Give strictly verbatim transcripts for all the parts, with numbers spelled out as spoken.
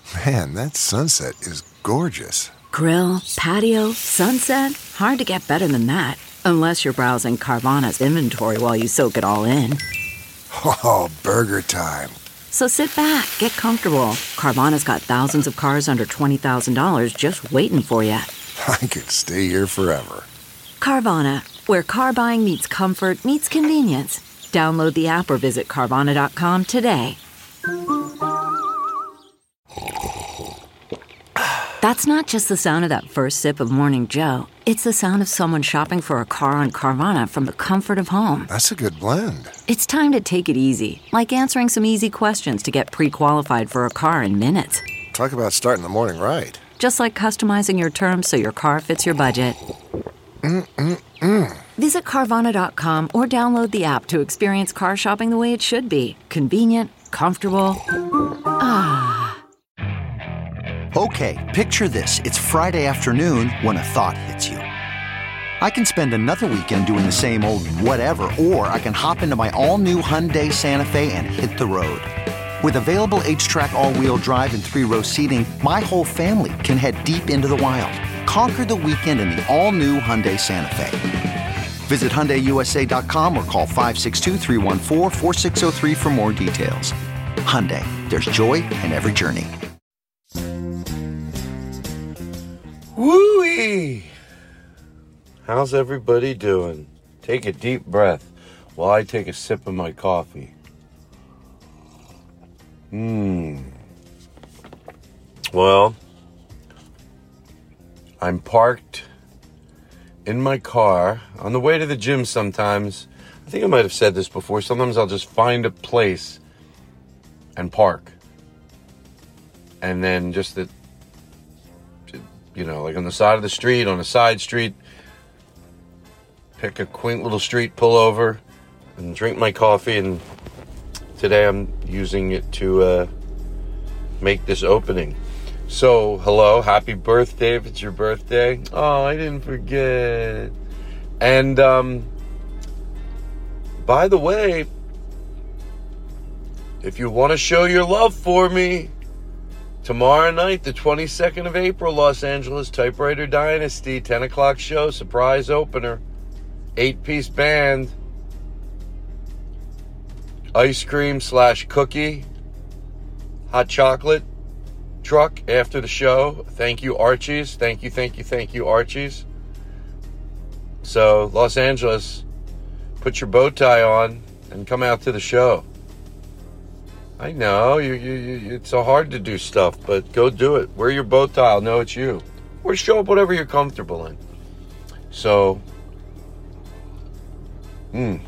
Man, that sunset is gorgeous. Grill, patio, sunset. Hard to get better than that. Unless you're browsing Carvana's inventory while you soak it all in. Oh, burger time. So sit back, get comfortable. Carvana's got thousands of cars under twenty thousand dollars just waiting for you. I could stay here forever. Carvana, where car buying meets comfort, meets convenience. Download the app or visit Carvana dot com today. That's not just the sound of that first sip of Morning Joe. It's the sound of someone shopping for a car on Carvana from the comfort of home. That's a good blend. It's time to take it easy, like answering some easy questions to get pre-qualified for a car in minutes. Talk about starting the morning right. Just like customizing your terms so your car fits your budget. Mm-mm-mm. Visit Carvana dot com or download the app to experience car shopping the way it should be. Convenient, comfortable. Ah. Okay, picture this. It's Friday afternoon when a thought hits you. I can spend another weekend doing the same old whatever, or I can hop into my all-new Hyundai Santa Fe and hit the road. With available H-Track all-wheel drive and three-row seating, my whole family can head deep into the wild. Conquer the weekend in the all-new Hyundai Santa Fe. Visit Hyundai U S A dot com or call five six two, three one four, four six zero three for more details. Hyundai, there's joy in every journey. Woo-wee! How's everybody doing? Take a deep breath while I take a sip of my coffee. Mmm. Well, I'm parked in my car on the way to the gym sometimes. I think I might have said this before. Sometimes I'll just find a place and park. And then just the you know, like on the side of the street, on a side street, pick a quaint little street, pull over, and drink my coffee. And today I'm using it to uh, make this opening. So, hello, happy birthday if it's your birthday. Oh, I didn't forget. And, um, by the way, if you want to show your love for me, tomorrow night, the twenty-second of April, Los Angeles Typewriter Dynasty, ten o'clock show, surprise opener, eight-piece band, ice cream slash cookie, hot chocolate truck after the show. Thank you, Archie's. Thank you, thank you, thank you, Archie's. So, Los Angeles, put your bow tie on and come out to the show. I know, you, you, you, it's so hard to do stuff, but go do it. Wear your bow tie, I'll know it's you. Or show up whatever you're comfortable in. So, mm,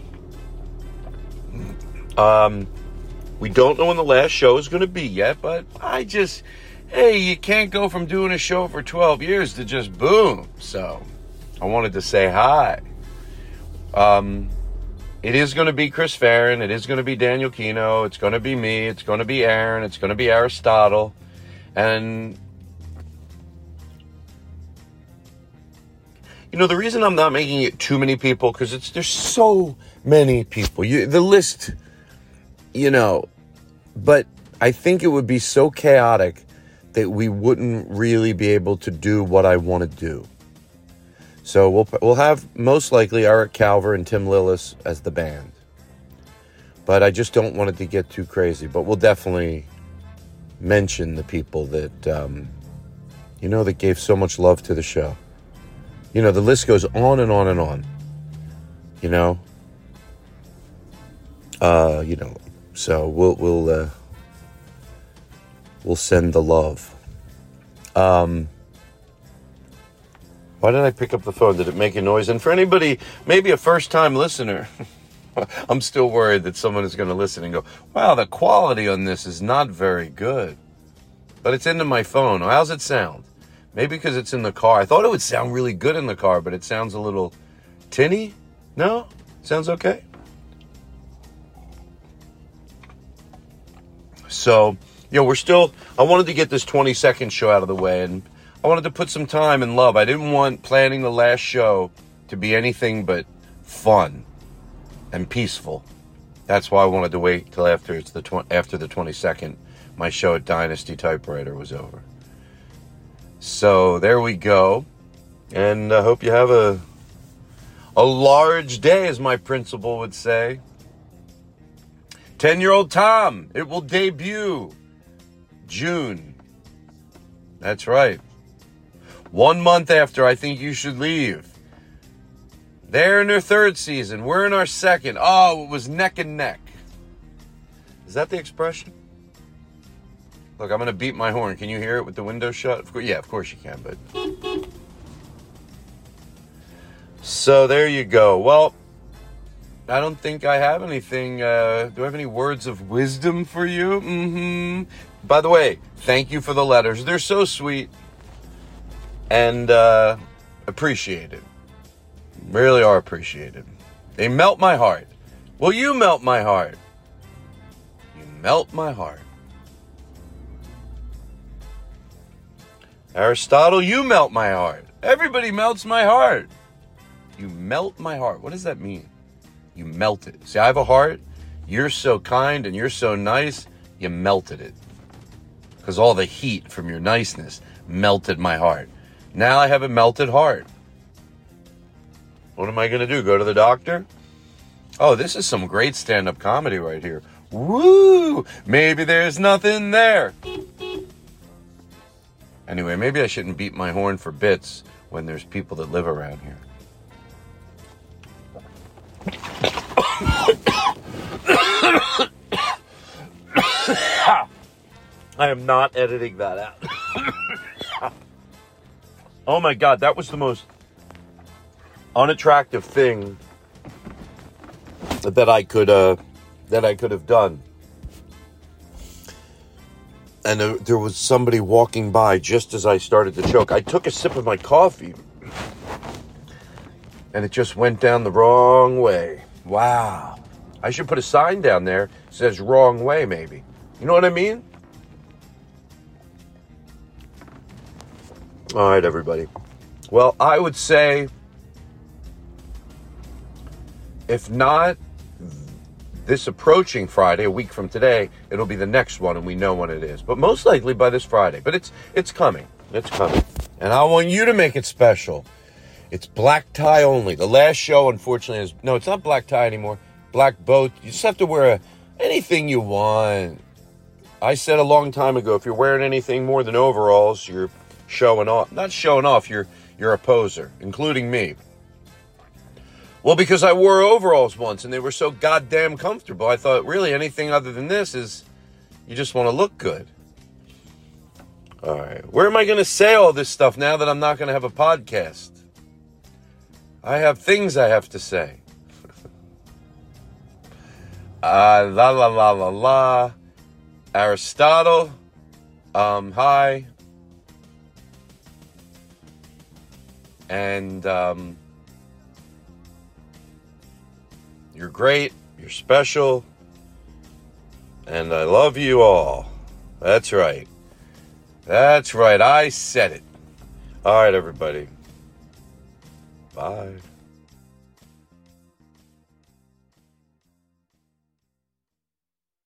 um, we don't know when the last show is going to be yet, but I just, hey, you can't go from doing a show for twelve years to just boom. So, I wanted to say hi. Um... It is going to be Chris Farron. It is going to be Daniel Kino. It's going to be me. It's going to be Aaron. It's going to be Aristotle. And, you know, the reason I'm not making it too many people, because it's there's so many people. You, the list, you know, but I think it would be so chaotic that we wouldn't really be able to do what I want to do. So we'll we'll have most likely Eric Calver and Tim Lillis as the band. But I just don't want it to get too crazy. But we'll definitely mention the people that, um, you know, that gave so much love to the show. You know, the list goes on and on and on. You know? Uh, you know, so we'll, we'll, uh, we'll send the love. Um... Why did I pick up the phone? Did it make a noise? And for anybody, maybe a first-time listener, I'm still worried that someone is going to listen and go, wow, the quality on this is not very good. But it's into my phone. How's it sound? Maybe because it's in the car. I thought it would sound really good in the car, but it sounds a little tinny. No? Sounds okay? So, you know, we're still, I wanted to get this twenty-second show out of the way, and I wanted to put some time and love. I didn't want planning the last show to be anything but fun and peaceful. That's why I wanted to wait till after it's the tw- after the twenty-second. my show at Dynasty Typewriter was over. So there we go. And I hope you have a a large day, as my principal would say. Ten-year-old Tom, it will debut June. That's right. One month after I Think You Should Leave. They're in their third season. We're in our second. Oh, it was neck and neck. Is that the expression? Look, I'm going to beat my horn. Can you hear it with the window shut? Of course, yeah, of course you can, but... So there you go. Well, I don't think I have anything. Uh, do I have any words of wisdom for you? Mm-hmm. By the way, thank you for the letters. They're so sweet. And uh, appreciated. Really are appreciated. They melt my heart. Well, you melt my heart. You melt my heart. Aristotle, you melt my heart. Everybody melts my heart. You melt my heart. What does that mean? You melt it. See, I have a heart. You're so kind and you're so nice. You melted it. Because all the heat from your niceness melted my heart. Now I have a melted heart. What am I going to do? Go to the doctor? Oh, this is some great stand-up comedy right here. Woo! Maybe there's nothing there. Anyway, maybe I shouldn't beat my horn for bits when there's people that live around here. I am not editing that out. Oh my God, that was the most unattractive thing that I could uh, that I could have done. And uh, there was somebody walking by just as I started to choke. I took a sip of my coffee, and it just went down the wrong way. Wow. I should put a sign down there that says wrong way, maybe. You know what I mean? All right, everybody. Well, I would say, if not this approaching Friday, a week from today, it'll be the next one, and we know when it is. But most likely by this Friday. But it's it's coming. It's coming. And I want you to make it special. It's black tie only. The last show, unfortunately, is... No, it's not black tie anymore. Black boat. You just have to wear a, anything you want. I said a long time ago, if you're wearing anything more than overalls, you're showing off. Not showing off, you're, you're a poser, including me. Well, because I wore overalls once, and they were so goddamn comfortable, I thought, really, anything other than this is... You just want to look good. All right. Where am I going to say all this stuff now that I'm not going to have a podcast? I have things I have to say. uh, la, la, la, la, la. Aristotle. Um, hi. And, um... you're great. You're special. And I love you all. That's right. That's right. I said it. All right, everybody. Bye.